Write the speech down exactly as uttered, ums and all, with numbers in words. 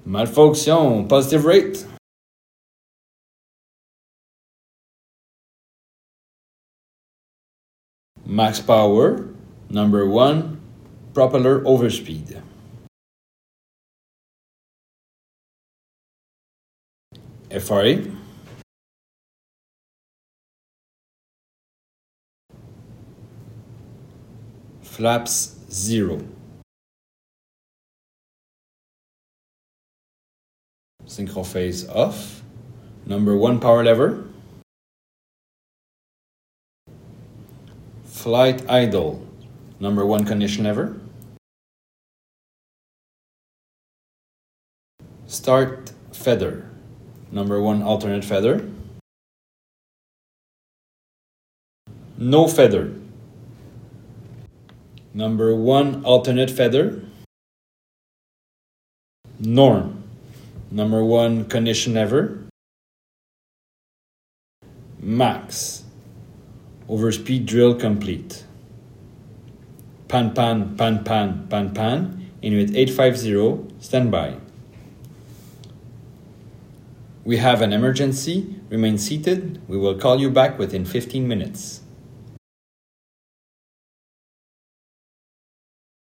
Malfunction, positive rate. Max power, number one, propeller overspeed. F R A. Flaps zero. Synchro phase off. Number one power lever. Flight idle. Number one condition lever. Start feather. Number one alternate feather. No feather. Number one alternate feather. Norm. Number one condition lever. Max. Overspeed drill complete. Pan pan pan pan pan pan. Inuit eight five zero, standby. We have an emergency. Remain seated. We will call you back within fifteen minutes.